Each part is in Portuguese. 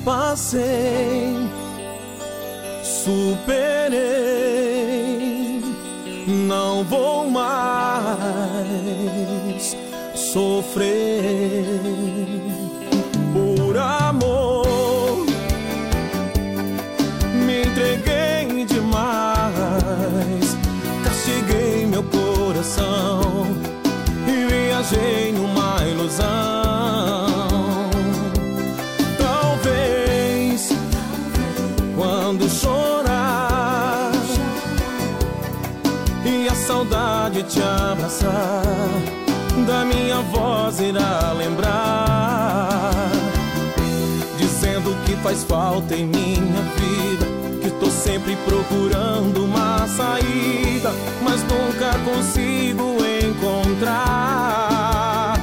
passei, superei, não vou mais sofrer por amor. Me entreguei demais, castiguei meu coração e viajei numa ilusão. Talvez quando chorar e a saudade te abraçar, da minha voz irá lembrar, dizendo que faz falta em minha vida, que tô sempre procurando uma saída, mas nunca consigo encontrar.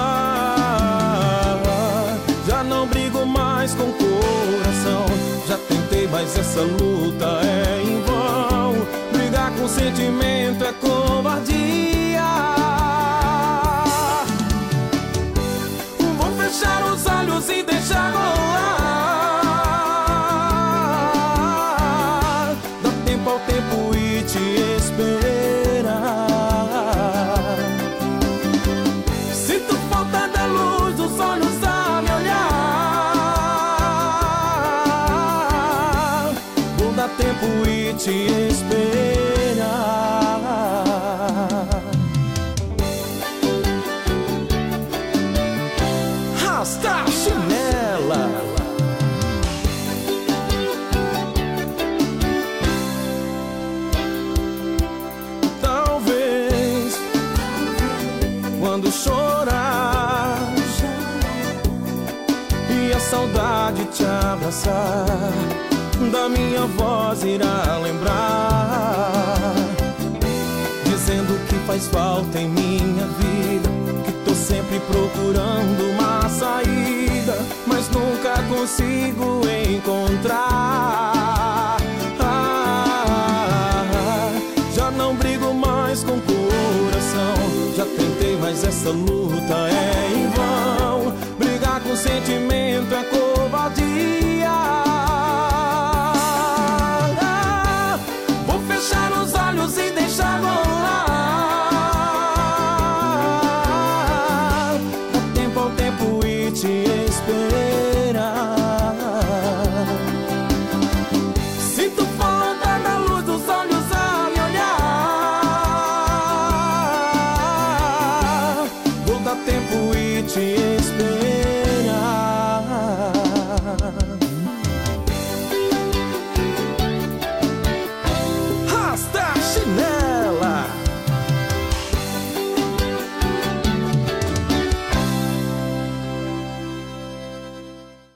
Já não brigo mais com o coração, já tentei, mas essa luta é em vão. Brigar com sentimento é covardia. Vou fechar os olhos e deixar rolar. Dá tempo ao tempo e te esperar. Sinto falta da luz dos olhos a me olhar. Vou dar tempo e te esperar. Rasta chinela. Talvez quando chorar e a saudade te abraçar, da minha voz irá lembrar, dizendo que faz falta em minha vida, que tô sempre procurando uma saída, mas nunca consigo encontrar. Já não brigo mais com o coração, já tentei, mas essa luta é em vão. Brigar com sentimento é covardia. Vou fechar os olhos e deixar rolar. Dá tempo ao tempo e te esperar. Sinto falta da luz dos olhos a me olhar. Vou dar tempo e te